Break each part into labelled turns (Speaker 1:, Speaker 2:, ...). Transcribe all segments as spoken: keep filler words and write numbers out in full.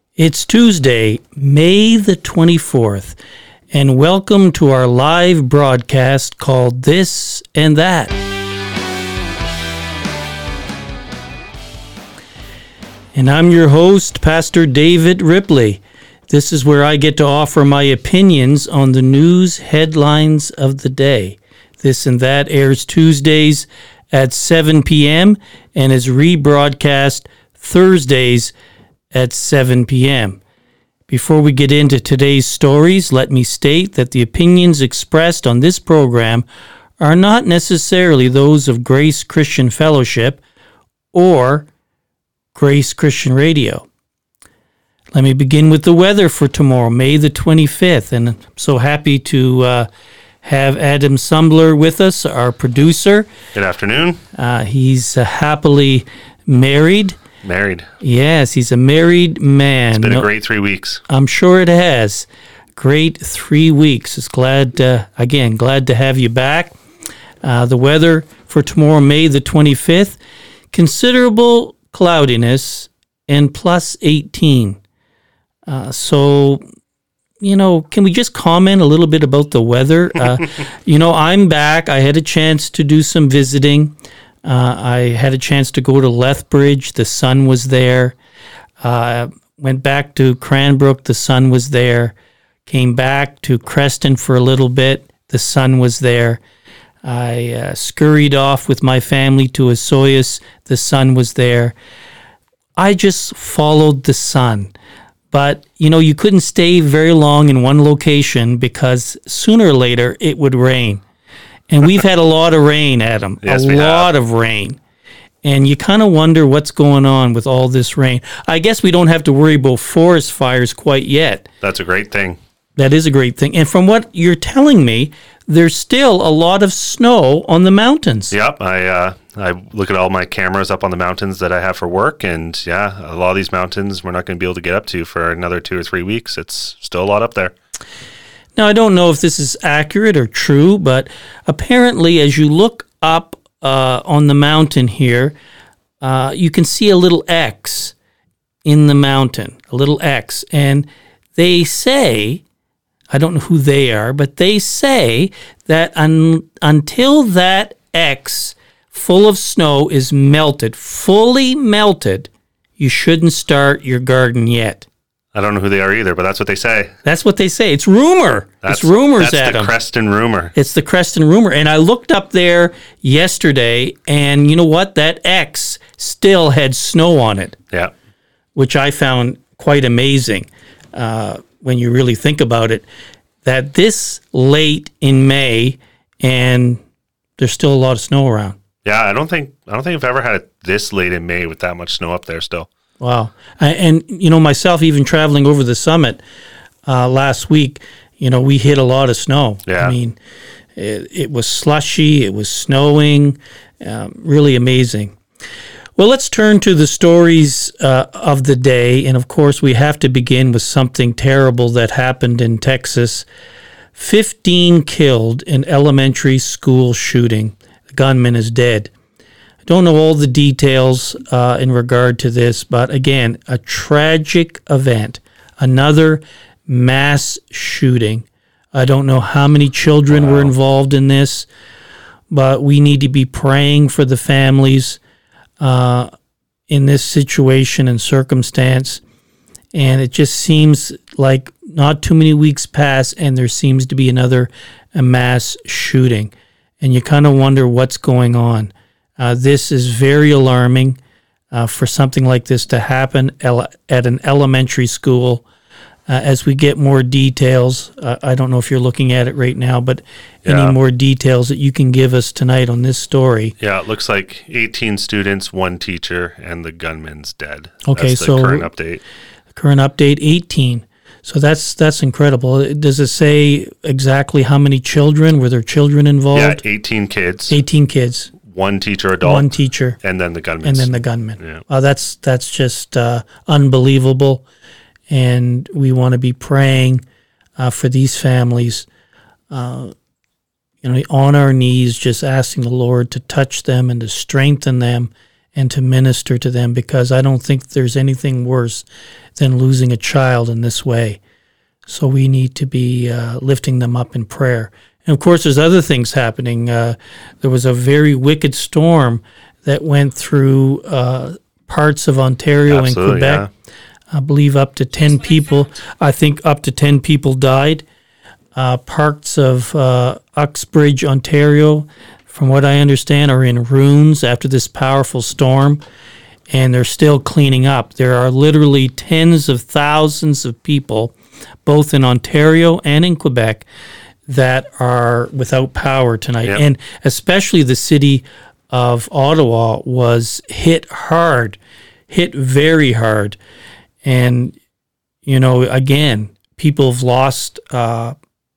Speaker 1: It's Tuesday, May the twenty-fourth, and welcome to our live broadcast called This and That. And I'm your host, Pastor David Ripley. This is where I get to offer my opinions on the news headlines of the day. This and That airs Tuesdays at seven p.m. and is rebroadcast Thursdays at seven p.m. Before we get into today's stories, let me state that the opinions expressed on this program are not necessarily those of Grace Christian Fellowship or Grace Christian Radio. Let me begin with the weather for tomorrow, May the twenty-fifth, and I'm so happy to uh, have Adam Sumbler with us, our producer.
Speaker 2: Good afternoon.
Speaker 1: Uh, he's uh, happily married.
Speaker 2: Married.
Speaker 1: Yes, he's a married man.
Speaker 2: It's been
Speaker 1: no,
Speaker 2: a great three weeks.
Speaker 1: I'm sure it has. Great three weeks. It's glad, uh, again, glad to have you back. Uh, the weather for tomorrow, May the twenty-fifth, considerable cloudiness and plus eighteen. Uh, so, you know, can we just comment a little bit about the weather? Uh, you know, I'm back. I had a chance to do some visiting. Uh, I had a chance to go to Lethbridge. The sun was there. Uh, went back to Cranbrook. The sun was there. Came back to Creston for a little bit. The sun was there. I uh, scurried off with my family to Osoyoos. The sun was there. I just followed the sun. But, you know, you couldn't stay very long in one location because sooner or later it would rain. And we've had a lot of rain, Adam.
Speaker 2: Yes,
Speaker 1: a
Speaker 2: we
Speaker 1: lot
Speaker 2: have.
Speaker 1: of rain. And you kind of wonder what's going on with all this rain. I guess we don't have to worry about forest fires quite yet.
Speaker 2: That's a great thing.
Speaker 1: That is a great thing. And from what you're telling me, there's still a lot of snow on the mountains.
Speaker 2: Yep. I uh, I look at all my cameras up on the mountains that I have for work. And yeah, a lot of these mountains we're not going to be able to get up to for another two or three weeks. It's still a lot up there.
Speaker 1: Now, I don't know if this is accurate or true, but apparently as you look up uh, on the mountain here, uh, you can see a little X in the mountain, a little X. And they say, I don't know who they are, but they say that un- until that X full of snow is melted, fully melted, you shouldn't start your garden yet.
Speaker 2: I don't know who they are either, but that's what they say.
Speaker 1: That's what they say. It's rumor.
Speaker 2: That's,
Speaker 1: it's rumors,
Speaker 2: That's
Speaker 1: Adam.
Speaker 2: the Creston rumor.
Speaker 1: It's the Creston rumor. And I looked up there yesterday, and you know what? That X still had snow on it,
Speaker 2: Yeah.
Speaker 1: which I found quite amazing uh, when you really think about it, that this late in May, and there's still a lot of snow around.
Speaker 2: Yeah, I don't think I don't think I've ever had it this late in May with that much snow up there still.
Speaker 1: Wow. And, you know, myself, even traveling over the summit uh, last week, you know, we hit a lot of snow.
Speaker 2: Yeah.
Speaker 1: I mean, it, it was slushy, it was snowing, um, really amazing. Well, let's turn to the stories uh, of the day. And, of course, we have to begin with something terrible that happened in Texas. fifteen killed in elementary school shooting. The gunman is dead. I don't know all the details uh, in regard to this, but again, a tragic event, another mass shooting. I don't know how many children
Speaker 2: Wow.
Speaker 1: were involved in this, but we need to be praying for the families uh, in this situation and circumstance. And it just seems like not too many weeks pass, and there seems to be another a mass shooting. And you kind of wonder what's going on. Uh, this is very alarming uh, for something like this to happen ele- at an elementary school. Uh, as we get more details, uh, I don't know if you're looking at it right now, but
Speaker 2: Yeah.
Speaker 1: any more details that you can give us tonight on this story.
Speaker 2: Yeah, it looks like eighteen students, one teacher, and the gunman's dead.
Speaker 1: Okay,
Speaker 2: That's the
Speaker 1: so-
Speaker 2: current update.
Speaker 1: Current update, eighteen. So that's that's incredible. Does it say exactly how many children? Were there children
Speaker 2: Yeah,
Speaker 1: involved?
Speaker 2: eighteen kids,
Speaker 1: eighteen kids,
Speaker 2: one teacher adult,
Speaker 1: one teacher,
Speaker 2: and then the gunman.
Speaker 1: and then the gunman.
Speaker 2: Yeah.
Speaker 1: Uh, that's that's just uh, unbelievable, and we want to be praying uh, for these families. Uh, you know, on our knees, just asking the Lord to touch them and to strengthen them and to minister to them, because I don't think there's anything worse than losing a child in this way. So we need to be uh, lifting them up in prayer. And of course, there's other things happening. Uh, there was a very wicked storm that went through uh, parts of Ontario
Speaker 2: Absolutely,
Speaker 1: and Quebec.
Speaker 2: Yeah.
Speaker 1: I believe up to ten people, I think up to ten people died. Uh, parts of uh, Uxbridge, Ontario, from what I understand, are in ruins after this powerful storm, and they're still cleaning up. There are literally tens of thousands of people, both in Ontario and in Quebec, that are without power tonight.
Speaker 2: Yep.
Speaker 1: And especially the city of Ottawa was hit hard, hit very hard. And, you know, again, people have lost uh,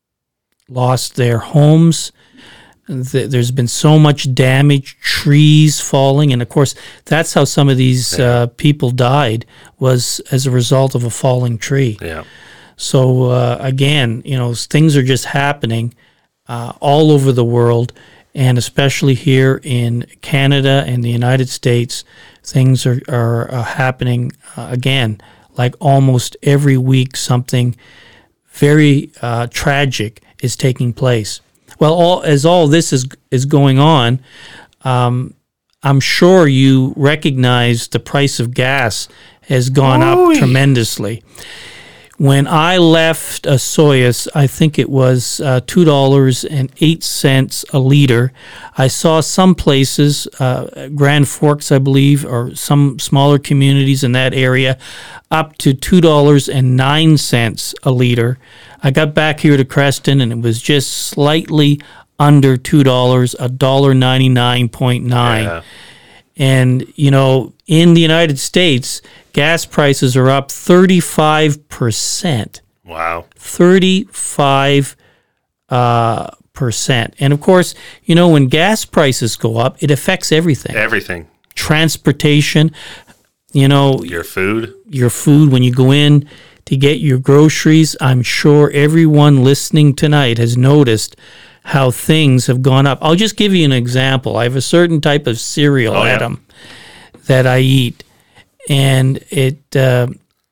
Speaker 1: lost their homes. There's been so much damage, trees falling. And, of course, that's how some of these
Speaker 2: yeah.
Speaker 1: uh, people died, was as a result of a falling tree.
Speaker 2: Yeah.
Speaker 1: So, uh, again, you know, things are just happening uh, all over the world, and especially here in Canada and the United States. Things are, are uh, happening uh, again, like almost every week something very uh, tragic is taking place. Well, all, as all this is is going on, um, I'm sure you recognize the price of gas has gone
Speaker 2: Oy.
Speaker 1: up tremendously. When I left uh, Soyuz, I think it was uh, two dollars and eight cents a liter. I saw some places, uh, Grand Forks, I believe, or some smaller communities in that area, up to two dollars and nine cents a liter. I got back here to Creston, and it was just slightly under two dollars, one dollar ninety-nine point nine.
Speaker 2: Yeah.
Speaker 1: And, you know, in the United States, gas prices are up thirty-five percent.
Speaker 2: Wow.
Speaker 1: thirty-five uh, percent. And, of course, you know, when gas prices go up, it affects everything.
Speaker 2: Everything.
Speaker 1: Transportation, you know,
Speaker 2: Your food.
Speaker 1: your food, when you go in to get your groceries. I'm sure everyone listening tonight has noticed how things have gone up. I'll just give you an example. I have a certain type of cereal,
Speaker 2: Oh, yeah.
Speaker 1: Adam, that I eat, and it uh,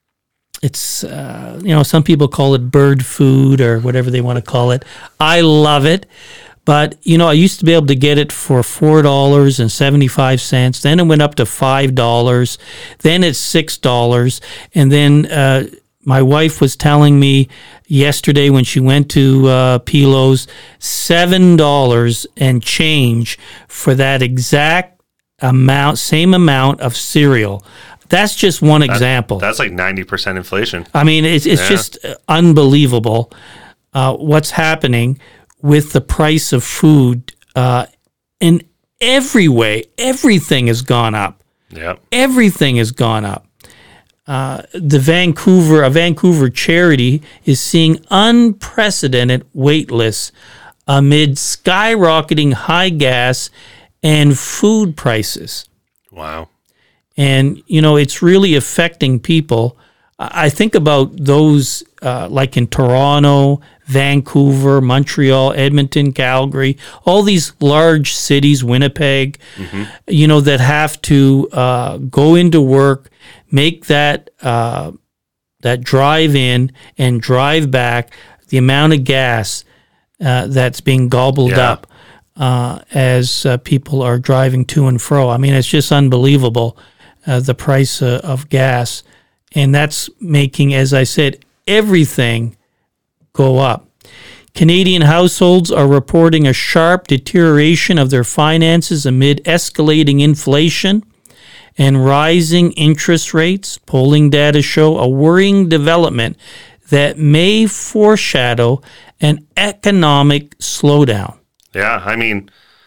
Speaker 1: it's uh, you know, some people call it bird food or whatever they want to call it. I love it, but you know, I used to be able to get it for four dollars and seventy five cents. Then it went up to five dollars. Then it's six dollars, and then uh, my wife was telling me yesterday when she went to uh, Pilo's, seven dollars and change for that exact amount, same amount of cereal. That's just one example.
Speaker 2: That's like ninety percent inflation.
Speaker 1: I mean, it's, it's
Speaker 2: Yeah.
Speaker 1: just unbelievable uh, what's happening with the price of food uh, in every way. Everything has gone up.
Speaker 2: Yep.
Speaker 1: Everything has gone up. Uh, the Vancouver, a Vancouver charity is seeing unprecedented wait lists amid skyrocketing high gas and food prices.
Speaker 2: Wow.
Speaker 1: And, you know, it's really affecting people. I think about those uh, like in Toronto, Vancouver, Montreal, Edmonton, Calgary, all these large cities, Winnipeg, mm-hmm. you know, that have to uh, go into work, make that uh, that drive in and drive back, the amount of gas uh, that's being gobbled
Speaker 2: Yeah.
Speaker 1: up uh, as uh, people are driving to and fro. I mean, it's just unbelievable, uh, the price uh, of gas. And that's making, as I said, everything go up. Canadian households are reporting a sharp deterioration of their finances amid escalating inflation and rising interest rates. Polling data show a worrying development that may foreshadow an economic slowdown.
Speaker 2: Yeah. I mean,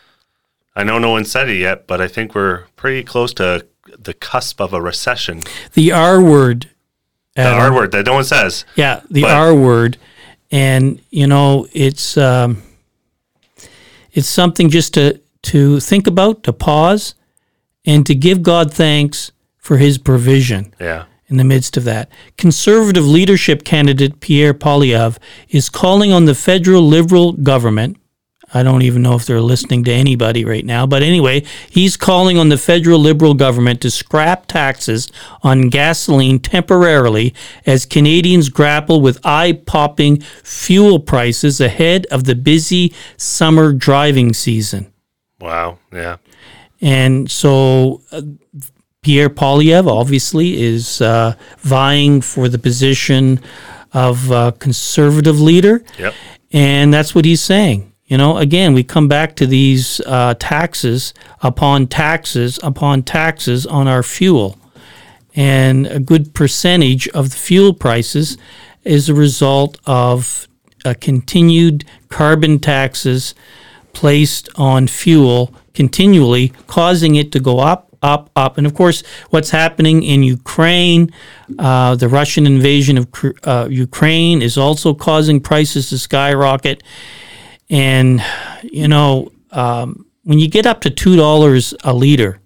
Speaker 2: I know no one said it yet, but I think we're pretty close to the cusp of a recession.
Speaker 1: The R word.
Speaker 2: The
Speaker 1: Adam.
Speaker 2: R word that no one says.
Speaker 1: Yeah, the
Speaker 2: But-
Speaker 1: R word. And, you know, it's um, it's something just to, to think about, to pause, and to give God thanks for his provision
Speaker 2: Yeah.
Speaker 1: in the midst of that. Conservative leadership candidate Pierre Poilievre is calling on the federal Liberal government, I don't even know if they're listening to anybody right now. But anyway, he's calling on the federal Liberal government to scrap taxes on gasoline temporarily as Canadians grapple with eye-popping fuel prices ahead of the busy summer driving season.
Speaker 2: Wow, yeah.
Speaker 1: And so uh, Pierre Poilievre obviously is uh, vying for the position of uh, conservative leader.
Speaker 2: Yep.
Speaker 1: And that's what he's saying. You know, again, we come back to these uh, taxes upon taxes upon taxes on our fuel. And a good percentage of the fuel prices is a result of uh, continued carbon taxes placed on fuel continually, causing it to go up, up, up. And of course, what's happening in Ukraine, uh, the Russian invasion of uh, Ukraine is also causing prices to skyrocket. And, you know, um, when you get up to two dollars a liter,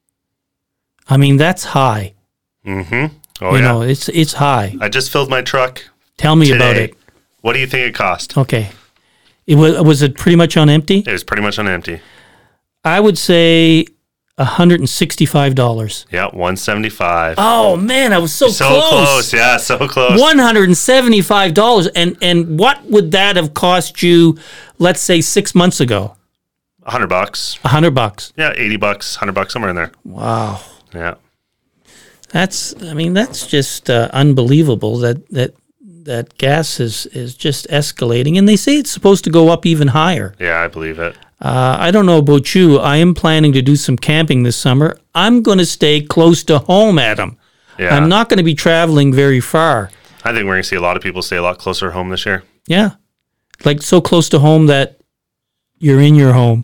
Speaker 1: I mean, that's high.
Speaker 2: Mm-hmm. Oh,
Speaker 1: you
Speaker 2: yeah.
Speaker 1: know, it's it's high.
Speaker 2: I just filled my truck.
Speaker 1: Tell me
Speaker 2: today.
Speaker 1: about it.
Speaker 2: What do you think it cost?
Speaker 1: Okay. It was, was it pretty much on empty?
Speaker 2: It was pretty much on empty.
Speaker 1: I would say one hundred sixty-five dollars.
Speaker 2: Yeah, one seventy-five.
Speaker 1: Oh, man, I was so,
Speaker 2: so
Speaker 1: close.
Speaker 2: close. Yeah, so close.
Speaker 1: one hundred seventy-five dollars. And, and what would that have cost you, let's say, six months ago?
Speaker 2: A hundred bucks.
Speaker 1: A hundred bucks.
Speaker 2: Yeah, eighty bucks, hundred bucks, somewhere in there.
Speaker 1: Wow.
Speaker 2: Yeah.
Speaker 1: That's, I mean, that's just uh, unbelievable that, that that gas is, is just escalating. And they say it's supposed to go up even higher.
Speaker 2: Yeah, I believe it.
Speaker 1: Uh, I don't know about you. I am planning to do some camping this summer. I'm going to stay close to home, Adam.
Speaker 2: Yeah.
Speaker 1: I'm not going to be traveling very far.
Speaker 2: I think we're going to see a lot of people stay a lot closer to home this year.
Speaker 1: Yeah. Like so close to home that you're in your home.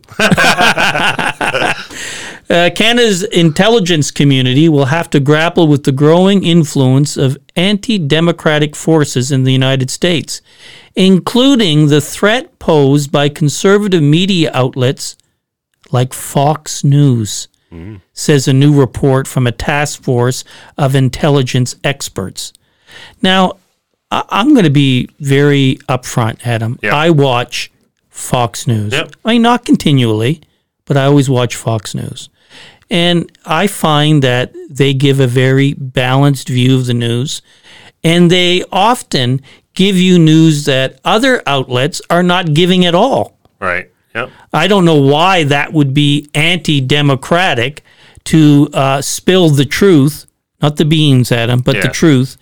Speaker 1: Uh, Canada's intelligence community will have to grapple with the growing influence of anti-democratic forces in the United States, including the threat posed by conservative media outlets like Fox News, mm. says a new report from a task force of intelligence experts. Now, I- I'm going to be very upfront, Adam.
Speaker 2: Yep.
Speaker 1: I watch Fox News.
Speaker 2: Yep.
Speaker 1: I mean, not continually, but I always watch Fox News. And I find that they give a very balanced view of the news, and they often give you news that other outlets are not giving at all.
Speaker 2: Right. Yep.
Speaker 1: I don't know why that would be anti-democratic to uh, spill the truth, not the beans, Adam, but
Speaker 2: Yeah.
Speaker 1: the truth.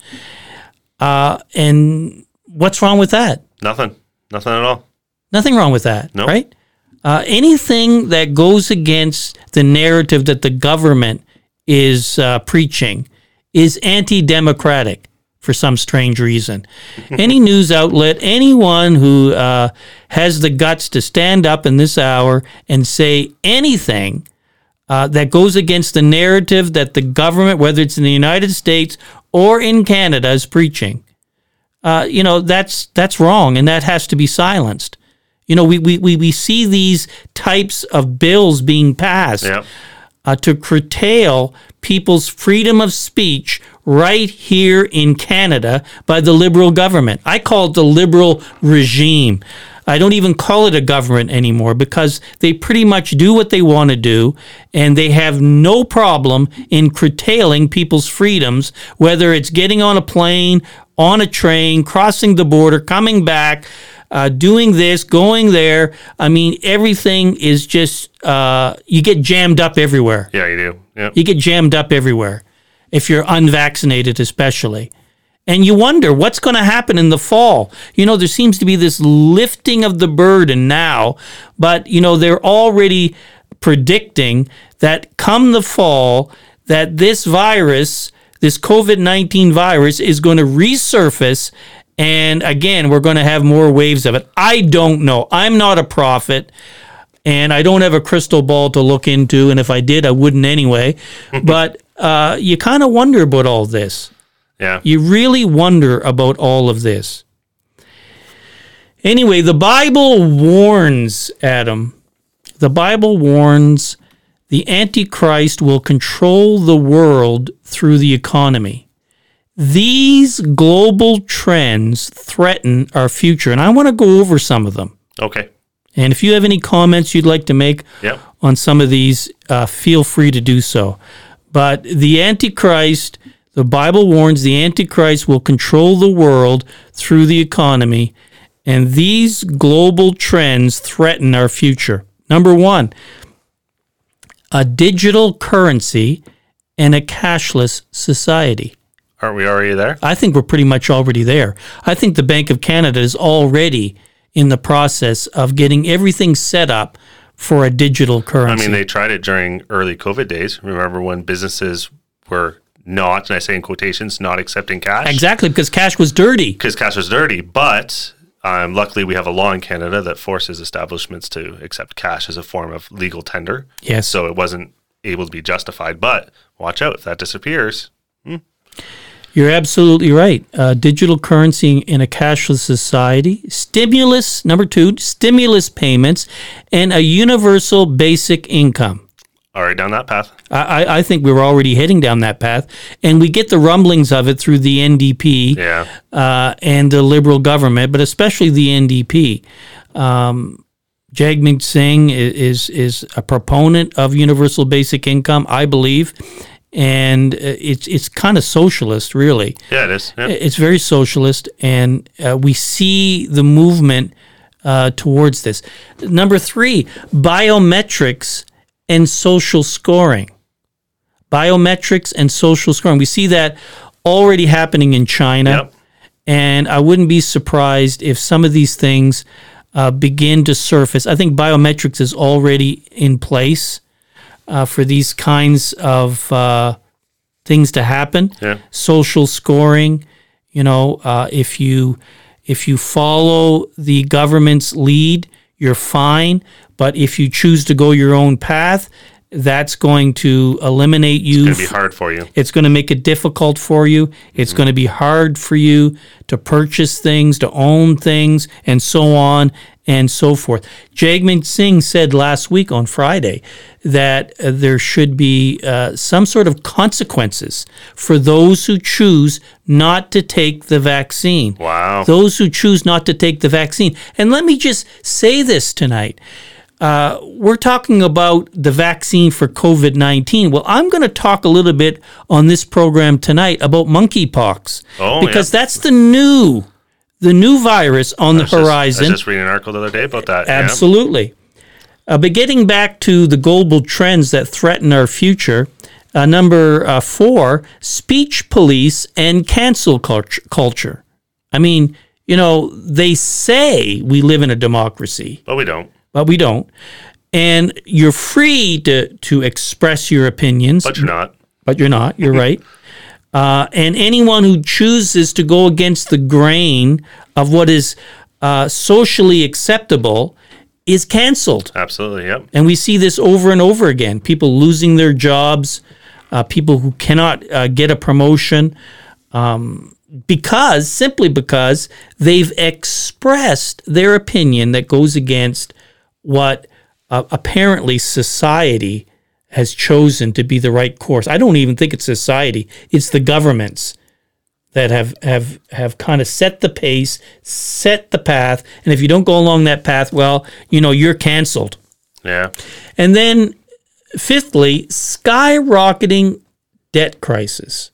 Speaker 1: Uh, and what's wrong with that?
Speaker 2: Nothing. Nothing at all.
Speaker 1: Nothing wrong with that,
Speaker 2: Nope.
Speaker 1: right? Uh, anything that goes against the narrative that the government is uh, preaching is anti-democratic for some strange reason. Any news outlet, anyone who uh, has the guts to stand up in this hour and say anything uh, that goes against the narrative that the government, whether it's in the United States or in Canada, is preaching, uh, you know, that's that's wrong, and that has to be silenced. You know, we, we, we, we see these types of bills being passed
Speaker 2: Yep.
Speaker 1: uh, to curtail people's freedom of speech right here in Canada by the Liberal government. I call it the Liberal regime. I don't even call it a government anymore because they pretty much do what they want to do, and they have no problem in curtailing people's freedoms, whether it's getting on a plane, on a train, crossing the border, coming back, Uh, doing this, going there. I mean, everything is just, uh, you get jammed up everywhere.
Speaker 2: Yeah, you do. Yep.
Speaker 1: You get jammed up everywhere, if you're unvaccinated especially. And you wonder what's going to happen in the fall. You know, there seems to be this lifting of the burden now, but, you know, they're already predicting that come the fall, that this virus, this COVID nineteen virus, is going to resurface. And again, we're going to have more waves of it. I don't know. I'm not a prophet, and I don't have a crystal ball to look into. And if I did, I wouldn't anyway. But uh, you kind of wonder about all this.
Speaker 2: Yeah.
Speaker 1: You really wonder about all of this. Anyway, the Bible warns, Adam, the Bible warns the Antichrist will control the world through the economy. These global trends threaten our future, and I want to go over some of them.
Speaker 2: Okay.
Speaker 1: And if you have any comments you'd like to make
Speaker 2: Yep.
Speaker 1: on some of these, uh, feel free to do so. But the Antichrist, the Bible warns the Antichrist will control the world through the economy, and these global trends threaten our future. Number one, a digital currency and a cashless society.
Speaker 2: Aren't we already there?
Speaker 1: I think we're pretty much already there. I think the Bank of Canada is already in the process of getting everything set up for a digital
Speaker 2: I
Speaker 1: currency.
Speaker 2: mean, they tried it during early COVID days. Remember when businesses were not, and I say in quotations, not accepting cash?
Speaker 1: Exactly, because cash was dirty.
Speaker 2: Because cash was dirty. But um, luckily, we have a law in Canada that forces establishments to accept cash as a form of legal tender.
Speaker 1: Yes.
Speaker 2: So it wasn't able to be justified. But watch out, if that disappears. Hmm.
Speaker 1: You're absolutely right. Uh, digital currency in a cashless society, stimulus, number two, stimulus payments, and a universal basic income.
Speaker 2: Already down that path.
Speaker 1: I, I think we're already heading down that path, and we get the rumblings of it through the N D P
Speaker 2: Yeah.
Speaker 1: uh, and the Liberal government, but especially the N D P. Um, Jagmeet Singh is, is is a proponent of universal basic income, I believe. And it's it's kind of socialist, really.
Speaker 2: Yeah, it is. Yeah.
Speaker 1: It's very socialist, and uh, we see the movement uh, towards this. Number three, biometrics and social scoring. Biometrics and social scoring. We see that already happening in China,
Speaker 2: Yep.
Speaker 1: and I wouldn't be surprised if some of these things uh, begin to surface. I think biometrics is already in place. Uh, for these kinds of uh, things to happen,
Speaker 2: Yeah.
Speaker 1: social scoring. You know, uh, if you if you follow the government's lead, you're fine. But if you choose to go your own path, that's going to eliminate you.
Speaker 2: It's going to be hard for you.
Speaker 1: It's going to make it difficult for you. It's
Speaker 2: Mm-hmm.
Speaker 1: going to be hard for you to purchase things, to own things, and so on and so forth. Jagmeet Singh said last week on Friday that uh, there should be uh, some sort of consequences for those who choose not to take the vaccine.
Speaker 2: Wow.
Speaker 1: Those who choose not to take the vaccine. And let me just say this tonight. Uh, we're talking about the vaccine for COVID nineteen. Well, I'm going to talk a little bit on this program tonight about monkeypox.
Speaker 2: Oh,
Speaker 1: because
Speaker 2: yeah.
Speaker 1: that's the new the new virus on the
Speaker 2: I was just-
Speaker 1: horizon.
Speaker 2: I was just reading an article the other day about that. yeah.
Speaker 1: Absolutely. Uh, but getting back to the global trends that threaten our future, uh, number uh, four, speech police and cancel cult- culture. I mean, you know, they say we live in a democracy,
Speaker 2: But we don't.
Speaker 1: but we don't. And you're free to, to express your opinions.
Speaker 2: But you're not.
Speaker 1: But you're not. You're right. Uh, and anyone who chooses to go against the grain of what is uh, socially acceptable is canceled.
Speaker 2: Absolutely. Yep.
Speaker 1: And we see this over and over again. People losing their jobs, uh, people who cannot uh, get a promotion um, because, simply because they've expressed their opinion that goes against what uh, apparently society has chosen to be the right course. I don't even think it's society. It's the governments that have, have, have kind of set the pace, set the path. And if you don't go along that path, well, you know, you're canceled.
Speaker 2: Yeah.
Speaker 1: And then fifthly, skyrocketing debt crisis.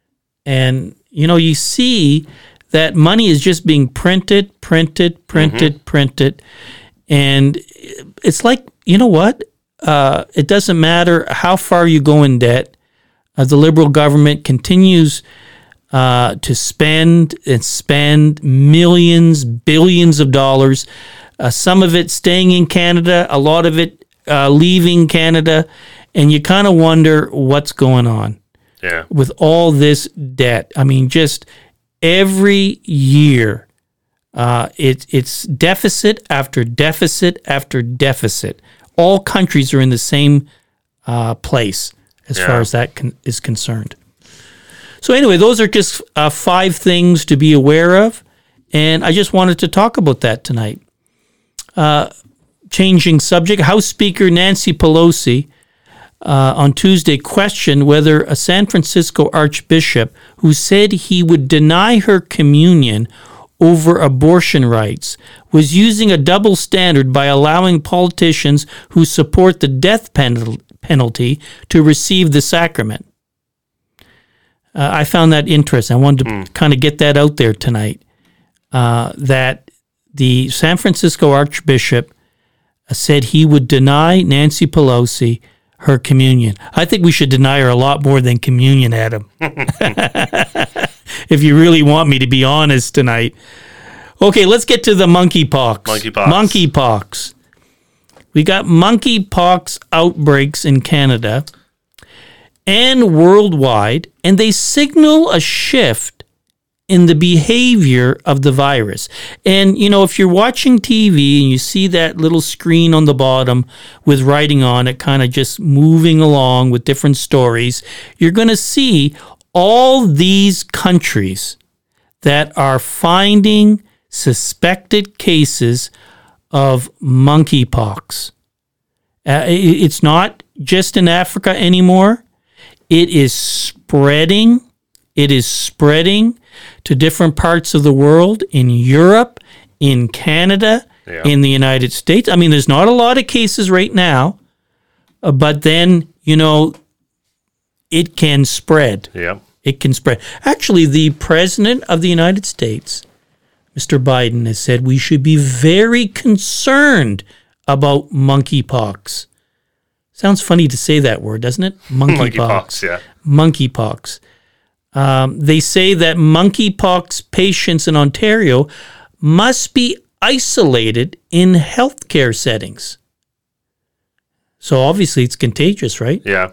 Speaker 1: And, you know, you see that money is just being printed, printed, printed, mm-hmm. printed. And it's like, you know what? Uh, it doesn't matter how far you go in debt. Uh, the Liberal government continues uh, to spend and spend millions, billions of dollars, uh, some of it staying in Canada, a lot of it uh, leaving Canada, and you kind of wonder what's going on
Speaker 2: Yeah.
Speaker 1: with all this debt. I mean, just every year, uh, it, it's deficit after deficit after deficit. All countries are in the same uh, place as
Speaker 2: Yeah.
Speaker 1: far as that con- is concerned. So anyway, those are just uh, five things to be aware of, and I just wanted to talk about that tonight. Uh, changing subject, House Speaker Nancy Pelosi uh, on Tuesday questioned whether a San Francisco archbishop who said he would deny her communion over abortion rights was using a double standard by allowing politicians who support the death pen- penalty to receive the sacrament. Uh, I found that interesting. I wanted to mm. kind of get that out there tonight, uh, that the San Francisco Archbishop said he would deny Nancy Pelosi her communion. I think we should deny her a lot more than communion, Adam. If you really want me to be honest tonight. Okay, let's get to the monkeypox.
Speaker 2: Monkeypox.
Speaker 1: Monkeypox. We got monkeypox outbreaks in Canada and worldwide, and they signal a shift in the behavior of the virus. And, you know, if you're watching T V and you see that little screen on the bottom with writing on it, kind of just moving along with different stories, you're going to see all these countries that are finding suspected cases of monkeypox. Uh, it's not just in Africa anymore. It is spreading. It is spreading to different parts of the world, in Europe, in Canada, yeah. in the United States. I mean, there's not a lot of cases right now, uh, but then, you know, it can spread.
Speaker 2: Yeah.
Speaker 1: It can spread. Actually, the President of the United States, Mister Biden, has said we should be very concerned about monkeypox. Sounds funny to say that word, doesn't it? Monkeypox.
Speaker 2: Monkeypox, yeah.
Speaker 1: Monkeypox. Um, they say that monkeypox patients in Ontario must be isolated in healthcare settings. So obviously it's contagious, right?
Speaker 2: Yeah.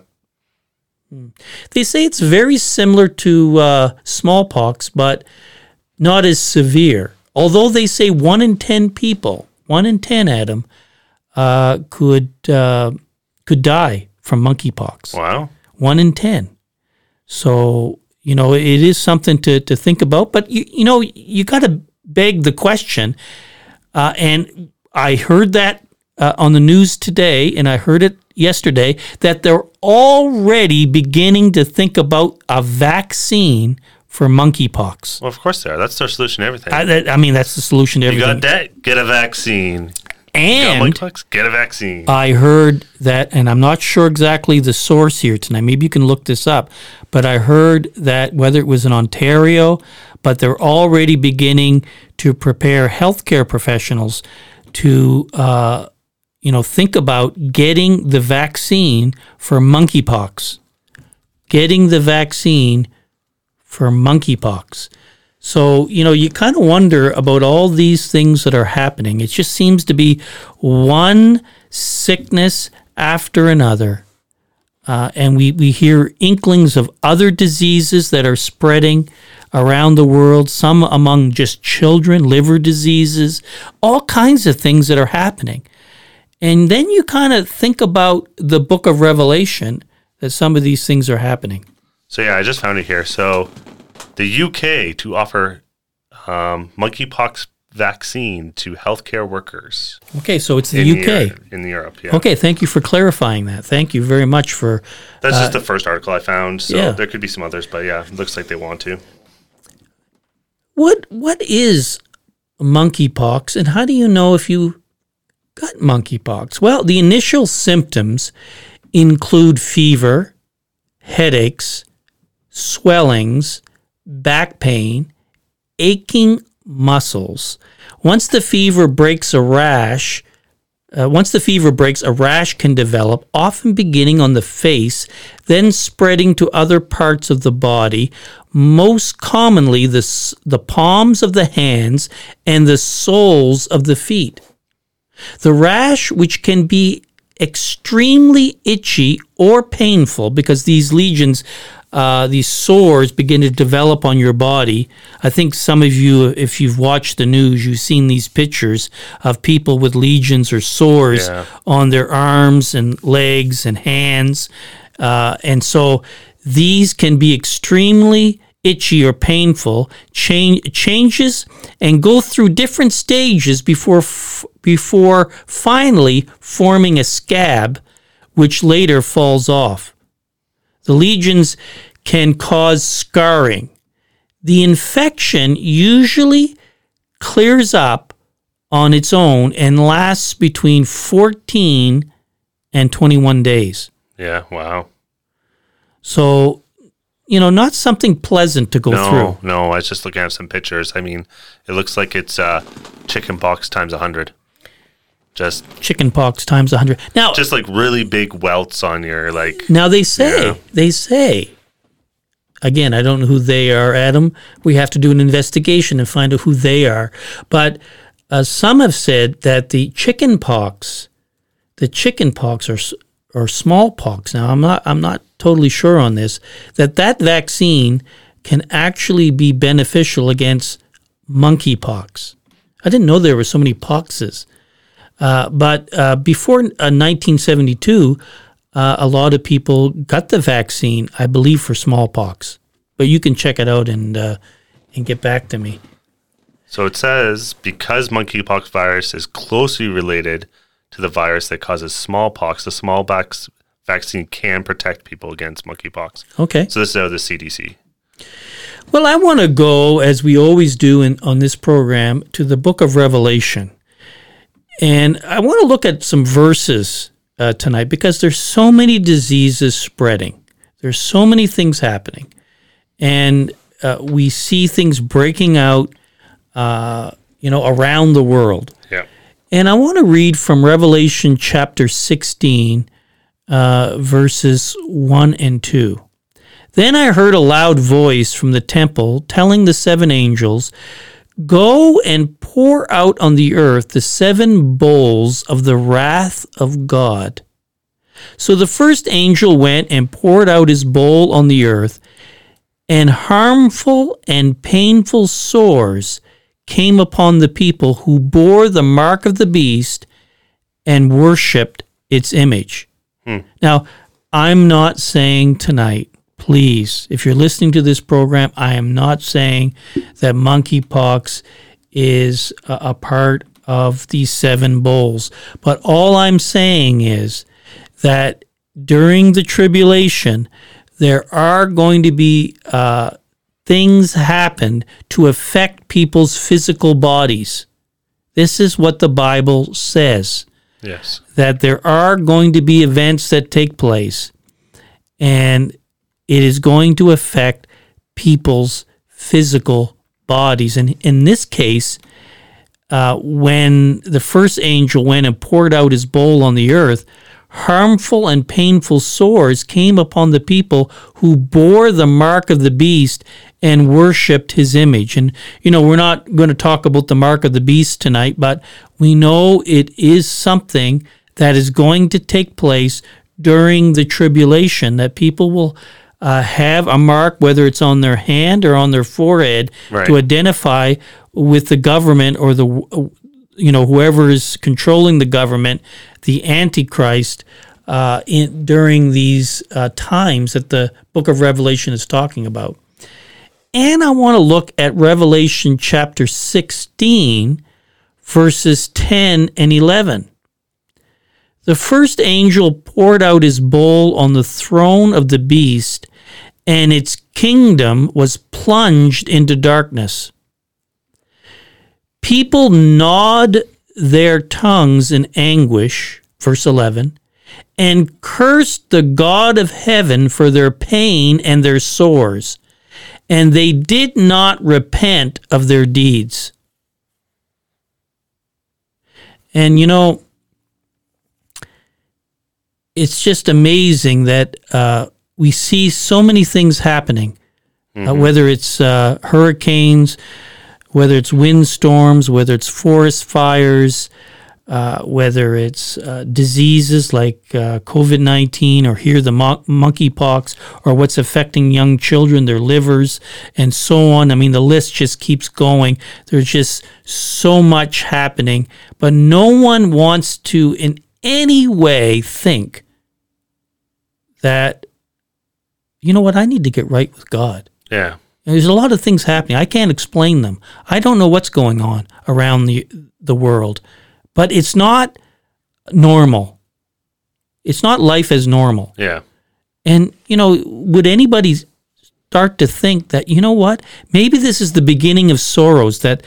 Speaker 1: They say it's very similar to uh, smallpox, but not as severe. Although they say one in ten people, one in ten, Adam, uh, could uh, could die from monkeypox.
Speaker 2: Wow.
Speaker 1: One in ten. So, you know, it is something to, to think about. But, you, you know, you got to beg the question. Uh, and I heard that uh, on the news today, and I heard it yesterday, that they're already beginning to think about a vaccine for monkeypox.
Speaker 2: Well, of course they are. That's their solution to everything.
Speaker 1: I, that, I mean, that's the solution to everything.
Speaker 2: You got debt? Get a vaccine.
Speaker 1: And
Speaker 2: you got monkeypox? Get a vaccine.
Speaker 1: I heard that, and I'm not sure exactly the source here tonight. Maybe you can look this up. But I heard that whether it was in Ontario, but they're already beginning to prepare healthcare professionals to uh, you know, think about getting the vaccine for monkeypox. Getting the vaccine for monkeypox. So, you know, you kind of wonder about all these things that are happening. It just seems to be one sickness after another. Uh, and we, we hear inklings of other diseases that are spreading around the world, some among just children, liver diseases, all kinds of things that are happening. And then you kind of think about the book of Revelation, that some of these things are happening.
Speaker 2: So, yeah, I just found it here. So, the U K to offer um, monkeypox vaccine to healthcare workers.
Speaker 1: Okay, so it's the U K.
Speaker 2: Europe, in Europe, yeah.
Speaker 1: Okay, thank you for clarifying that. Thank you very much for...
Speaker 2: That's
Speaker 1: uh,
Speaker 2: just the first article I found, so
Speaker 1: yeah.
Speaker 2: there could be some others, but yeah, it looks like they want to.
Speaker 1: What What is monkeypox, and how do you know if you got monkeypox? Well, the initial symptoms include fever, headaches, swellings, back pain, aching muscles. Once the fever breaks a rash, uh, once the fever breaks, a rash can develop, often beginning on the face, then spreading to other parts of the body, most commonly the, the palms of the hands and the soles of the feet. The rash, which can be extremely itchy or painful because these lesions, uh, these sores begin to develop on your body. I think some of you, if you've watched the news, you've seen these pictures of people with lesions or sores yeah. on their arms and legs and hands. Uh, and so these can be extremely itchy or painful, change, changes and go through different stages before f- before finally forming a scab, which later falls off. The lesions can cause scarring. The infection usually clears up on its own and lasts between fourteen and twenty-one days.
Speaker 2: Yeah, wow.
Speaker 1: So, you know, not something pleasant to go
Speaker 2: no,
Speaker 1: through.
Speaker 2: No, I was just looking at some pictures. I mean, it looks like it's uh, chicken pox times one hundred. Just
Speaker 1: chicken pox times one hundred. Now,
Speaker 2: just like really big welts on your, like...
Speaker 1: Now, they say,
Speaker 2: yeah.
Speaker 1: they say, again, I don't know who they are, Adam. We have to do an investigation and find out who they are. But uh, some have said that the chicken pox, the chicken pox or, or smallpox, now I'm not, I'm not totally sure on this, that that vaccine can actually be beneficial against monkeypox. I didn't know there were so many poxes. Uh, but uh, before uh, nineteen seventy-two, uh, a lot of people got the vaccine, I believe, for smallpox. But you can check it out and uh, and get back to me.
Speaker 2: So it says, because monkeypox virus is closely related to the virus that causes smallpox, the smallpox vaccine can protect people against monkeypox.
Speaker 1: Okay.
Speaker 2: So this is out of the C D C.
Speaker 1: Well, I want to go, as we always do in, on this program, to the book of Revelation. And I want to look at some verses uh, tonight because there's so many diseases spreading. There's so many things happening. And uh, we see things breaking out, uh, you know, around the world.
Speaker 2: Yeah.
Speaker 1: And I want to read from Revelation chapter sixteen, uh, verses one and two. Then I heard a loud voice from the temple telling the seven angels, "Go and pour out on the earth the seven bowls of the wrath of God." So the first angel went and poured out his bowl on the earth, and harmful and painful sores came upon the people who bore the mark of the beast and worshipped its image. Hmm. Now, I'm not saying tonight, please, if you're listening to this program, I am not saying that monkeypox is a, a part of these seven bowls. But all I'm saying is that during the tribulation, there are going to be uh, things happen to affect people's physical bodies. This is what the Bible says.
Speaker 2: Yes. That
Speaker 1: there are going to be events that take place, and it is going to affect people's physical bodies. And in this case, uh, when the first angel went and poured out his bowl on the earth, harmful and painful sores came upon the people who bore the mark of the beast and worshipped his image. And, you know, we're not going to talk about the mark of the beast tonight, but we know it is something that is going to take place during the tribulation, that people will uh, have a mark, whether it's on their hand or on their forehead, right, to identify with the government or the, you know, whoever is controlling the government, the Antichrist, uh, in, during these uh, times that the book of Revelation is talking about. And I want to look at Revelation chapter sixteen, verses ten and eleven. The first angel poured out his bowl on the throne of the beast, and its kingdom was plunged into darkness. People gnawed their tongues in anguish, verse eleven, and cursed the God of heaven for their pain and their sores, and they did not repent of their deeds. And you know, it's just amazing that uh, we see so many things happening, mm-hmm. uh, whether it's uh, hurricanes, whether it's windstorms, whether it's forest fires, uh, whether it's uh, diseases like uh, covid nineteen, or here the mo- monkeypox, or what's affecting young children, their livers, and so on. I mean, the list just keeps going. There's just so much happening, but no one wants to in any way think that, you know what, I need to get right with God.
Speaker 2: Yeah.
Speaker 1: And there's a lot of things happening. I can't explain them. I don't know what's going on around the the world, but it's not normal. It's not life as normal.
Speaker 2: Yeah.
Speaker 1: And, you know, would anybody start to think that, you know what, maybe this is the beginning of sorrows, that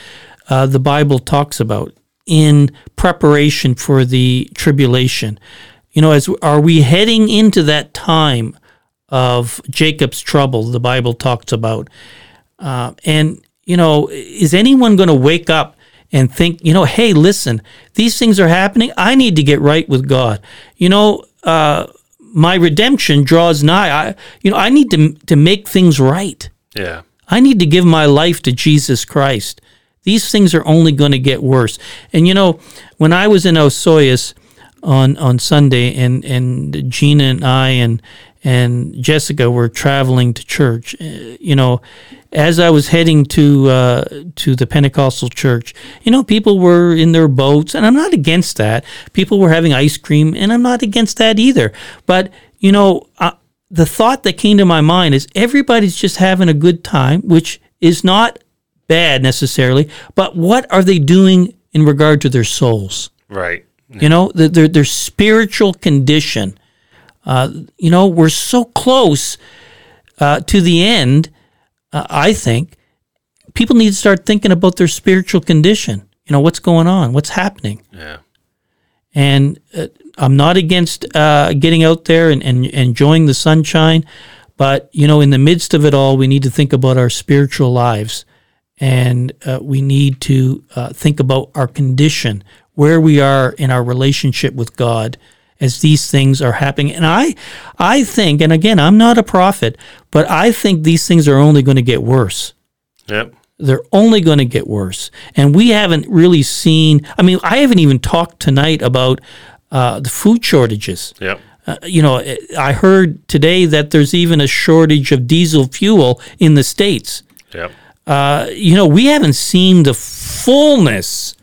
Speaker 1: uh, the Bible talks about in preparation for the tribulation. You know, as are we heading into that time of Jacob's trouble the Bible talks about? Uh, and, you know, is anyone going to wake up and think, you know, hey, listen, these things are happening. I need to get right with God. You know, uh, my redemption draws nigh. I, you know, I need to to make things right.
Speaker 2: Yeah.
Speaker 1: I need to give my life to Jesus Christ. These things are only going to get worse. And, you know, when I was in Osoyoos on, on Sunday, and, and Gina and I and and Jessica were traveling to church, uh, you know, as I was heading to uh, to the Pentecostal church, you know, people were in their boats, and I'm not against that. People were having ice cream, and I'm not against that either. But, you know, uh, the thought that came to my mind is everybody's just having a good time, which is not bad necessarily, but what are they doing in regard to their souls?
Speaker 2: Right.
Speaker 1: You know, their, their, their spiritual condition. Uh, you know, we're so close uh, to the end, uh, I think. People need to start thinking about their spiritual condition. You know, what's going on? What's happening?
Speaker 2: Yeah.
Speaker 1: And uh, I'm not against uh, getting out there and, and, and enjoying the sunshine, but, you know, in the midst of it all, we need to think about our spiritual lives. And uh, we need to uh, think about our condition, where we are in our relationship with God as these things are happening. And I I think, and again, I'm not a prophet, but I think these things are only going to get worse.
Speaker 2: Yep.
Speaker 1: They're only going to get worse. And we haven't really seen, I mean, I haven't even talked tonight about uh, the food shortages.
Speaker 2: Yep.
Speaker 1: Uh, you know, I heard today that there's even a shortage of diesel fuel in the States.
Speaker 2: Yep.
Speaker 1: Uh, you know, we haven't seen the fullness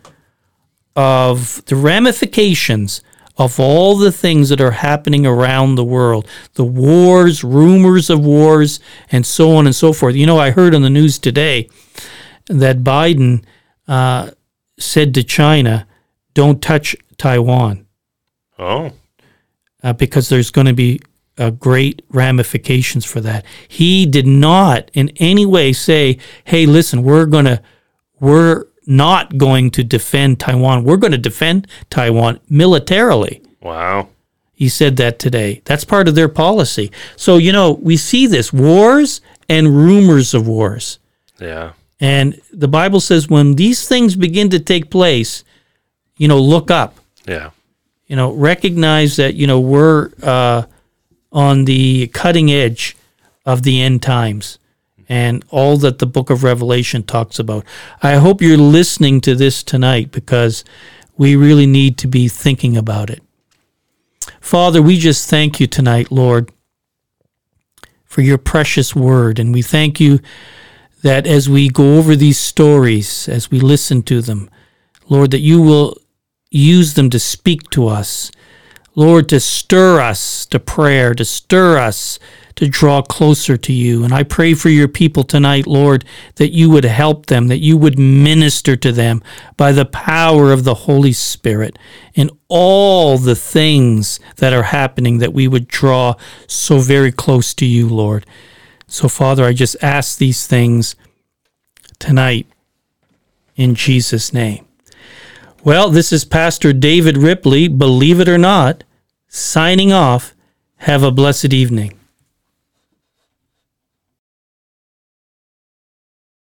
Speaker 1: of the ramifications of all the things that are happening around the world, the wars, rumors of wars, and so on and so forth. You know, I heard on the news today that Biden uh, said to China, don't touch Taiwan.
Speaker 2: Oh.
Speaker 1: Uh, because there's going to be uh, great ramifications for that. He did not in any way say, hey, listen, we're going to, we're not going to defend Taiwan. We're going to defend Taiwan militarily.
Speaker 2: Wow.
Speaker 1: He said that today. That's part of their policy. So, you know, we see this, wars and rumors of wars.
Speaker 2: Yeah.
Speaker 1: And the Bible says when these things begin to take place, you know, look up.
Speaker 2: Yeah.
Speaker 1: You know, recognize that, you know, we're uh, on the cutting edge of the end times and all that the book of Revelation talks about. I hope you're listening to this tonight because we really need to be thinking about it. Father, we just thank you tonight, Lord, for your precious word. And we thank you that as we go over these stories, as we listen to them, Lord, that you will use them to speak to us, Lord, to stir us to prayer, to stir us to draw closer to you. And I pray for your people tonight, Lord, that you would help them, that you would minister to them by the power of the Holy Spirit in all the things that are happening, that we would draw so very close to you, Lord. So, Father, I just ask these things tonight in Jesus' name. Well, this is Pastor David Ripley, believe it or not, signing off. Have a blessed evening.